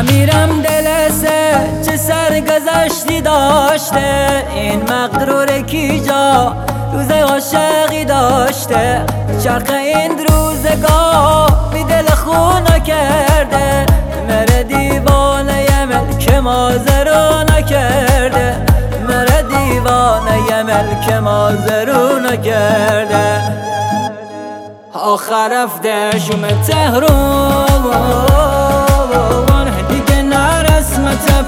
امیرم دلسه چه سرگذشتی داشته، این مغرور کی جا روز عاشقی داشته. چرخ این روزگار بی دل خون کرده، مره دیوانه ملک مازرو نکرده، مره دیوانه ملک مازرو نکرده. آخر رفته شوم تهران دیگه نرسمت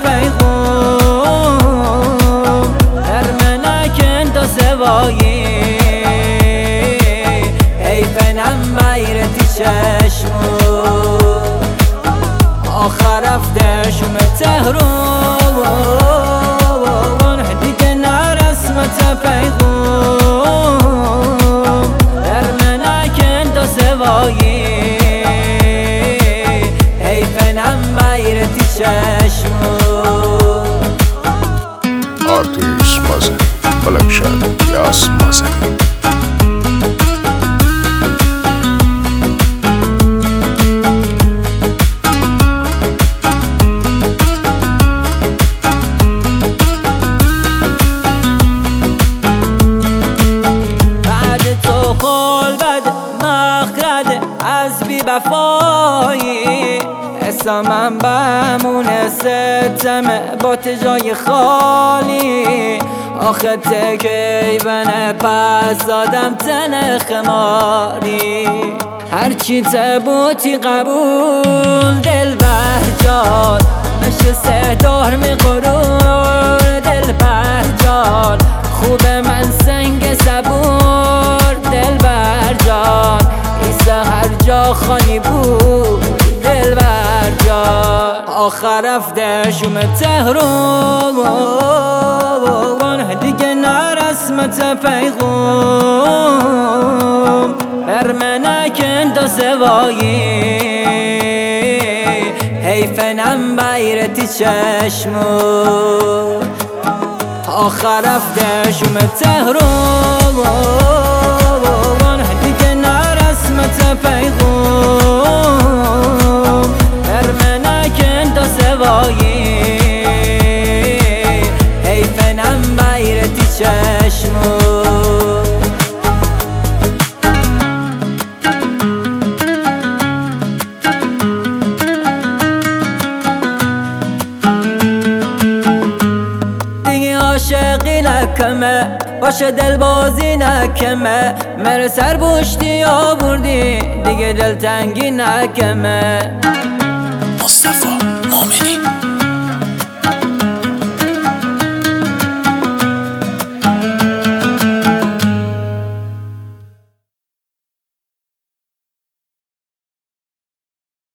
پیغام، ارمنکن تا سوایی حیفنم غیرتی چشمو. آخر رفته شوم تهران دیگه نرسمت پیغام، ارمنکن تا سوایی حیفنم غیرتی چشمو. Artist Mazhar Collection Yas Mazhar. از بی وفایی اسمم بمونه ستمه با جای خالی. آخه تکی بنه پس دادم تن خماری، هرچی تبوتی قبول دل برجال، مثل سهدار می غرور دل برجال. خوب من سنگ صبور دل برجال، هر جا خانی بود دل برجال. آخر رفته شوم تهران دیگه نرسمت پیغام، ارمنکن تا سوایی حیفنم غیرتی چشمو. آخر رفته شوم تهران دیگه نرسمت پیغام، ارمنکن تا سوایی حیفنم غیرتی چشمو. عاشقی نکمه باشه دل بازی نکمه، مر سر بوشتی آوردی دیگه دل تنگی نکمه. مصطفی مومنی